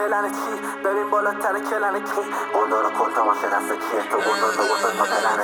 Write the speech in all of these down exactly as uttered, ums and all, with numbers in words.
پلن چی؟ ببین بالاتر کلن کی؟ قول داره کل تماشه دست کیه؟ تو بودن تو بودن تا پلنه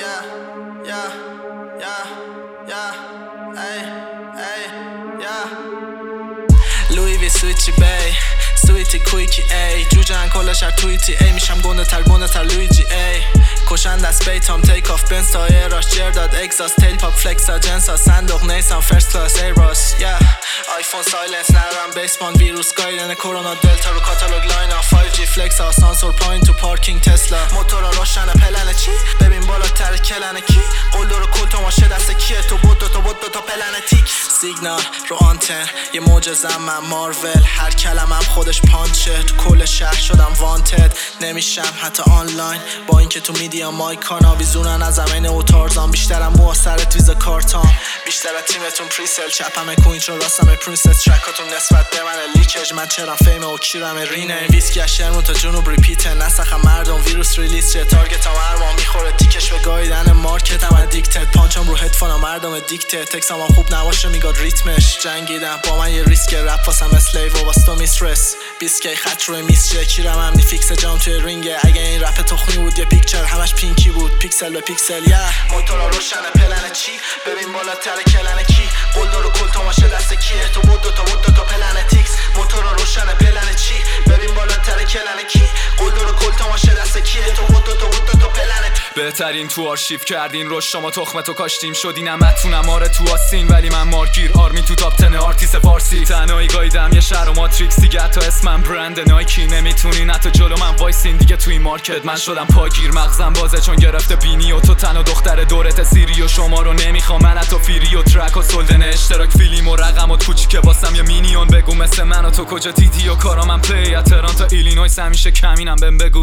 لوی وی سویچی بی سویتی کویکی ای جوجن کلش هر تویتی ای میشم گنده تر گنده تر لویجی ای کشند از بیتام تیک آف بنز تا ایراش جر داد اگزاس تیل پاپ فلکس ها جنس ها صندوق نیسان فرست کلاس ایراس yeah. آیفون سایلنس ندارم بیسبان ویروس گایدن کرونا دلتا رو کاتالوگ لاین ها فایو جی فلکس ها سانسور پایین تو پارکینگ تسلا موتورا روشنه پلنه چی؟ ببین بالاتر کلنه کی؟ قول دارو کل تماشه دست کیه؟ تو بود دو تا بود دو تا پلنه تیک سیگنال رو آنتن یه معجزم من مارول هر کلمم خودش پانچه تو کل شهر شدم وانتد نمیشم حتی آنلاین با اینکه تو میدیا مایکانا ویزونن از زمین اوتارزان بیشترم موثرت ویزا کارتام بیشتر از تیمتون پریسل چپم کوین چون راستم پرنسس ترکاتون نسبت به من لیکج من چرا فیم و کیرم رینه این ویسکی از شرمون تا جنوب ریپیته نسخم مردم ویروس ریلیز چه تارگت هم هرمان میخوره تیکش به گایدن مارکت هم دیکتت پانچم رو هدفونم مردم دیکته تکسم هم خوب نباشه میگاد ریتمش جنگیدم با من یه ریسک رپ واسم اسلیو و واسه تو میسترس بیسکی خط روی میسچه کیرم هم نی فیکس جام توی رینگه اگه این رپ تخمی بود یه پیکچر همش پینکی بود پیکسل به پیکسل یا yeah. موتورا روشنه پلنه چی؟ ببین بالاتر کلنه کی؟ قول دارو کل تماشه دست کیه؟ تو بود دو تا بود دو تا پلنه تیکس موتورا روشنه پلنه چی؟ ببین بالاتر کلنه کی؟ قول دارو کل تماشه دست کیه؟ تو بود دو تا بود دو تا پلنه بهترین تو آرشیو کردین روش شما تخمتو کاشتیم شدین امتونم آره تو آستین ولی من مارگیر آرمی تو تاپ تن آرتیس فارسی تنهایی گایدم یه شهر و ماتریکس دیگه حتی اسمم برند نایکی نمیتونین حتی جلو من وایسین دیگه تو این مارکت من شدم پاگیر مغزم بازه چون گرفته بینی و تو تن و دختر دورت سیری و شما رو نمیخوام من حتی فیری و ترک و سلدن اشتراک فیلم و رقم و کوچیکه واسم یه مینیون بگو مثل من و تو کجا دیدی و کارام من پلی از تهران تا ایلینویس همیشه کمینم بهم بگو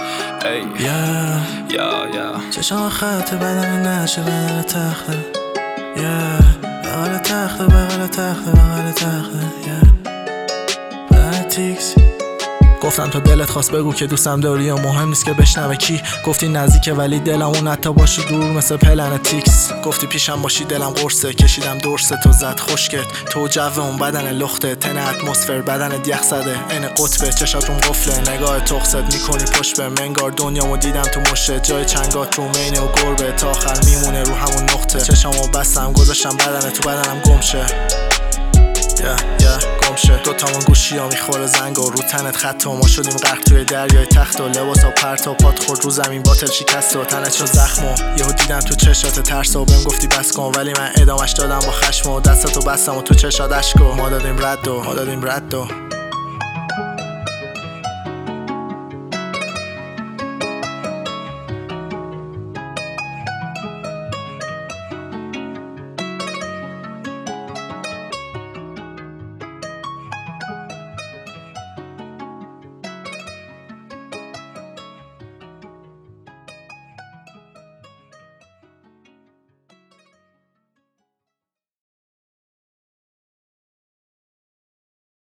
ای یا یا یا چشم خط بدن نشه بدن تخته یا بغل تخته بغل تخته بغل تخته یا بدن تیکس گفتم تا دلت خواست بگو که دوستم داری یا مهم نیست که بشنوه کی گفتی نزدیکه ولی دلمون حتی باشی دور مثل پلن تیکس گفتی پیشم باشی دلم قرصه کشیدم درسه تو زد خشکت تو جو اون بدن لخته تن اتمسفر بدن یخ زده این قطبه چشات اون قفله نگاه تخصت میکنی پشت به منگار دنیامو دیدم تو مشه جای چنگات رو مینه و گربه تا آخر میمونه رو همون نقطه چشامو بستم گذاشتم بدن تو بدنم گمشه یا یا گمشه دوتامون گوشی ها میخوره زنگ و رو تنت خط و ما شدیم غرق توی دریای تخت و لباس ها پرت و پات خورد رو زمین باتل شکست و تنت شد زخم و یهو دیدم تو چشات ترس و بهم گفتی بس کن ولی من ادامش دادم با خشم و دستاتو بستم و تو چشات اشک و ما دادیم رد و ما دادیم رد و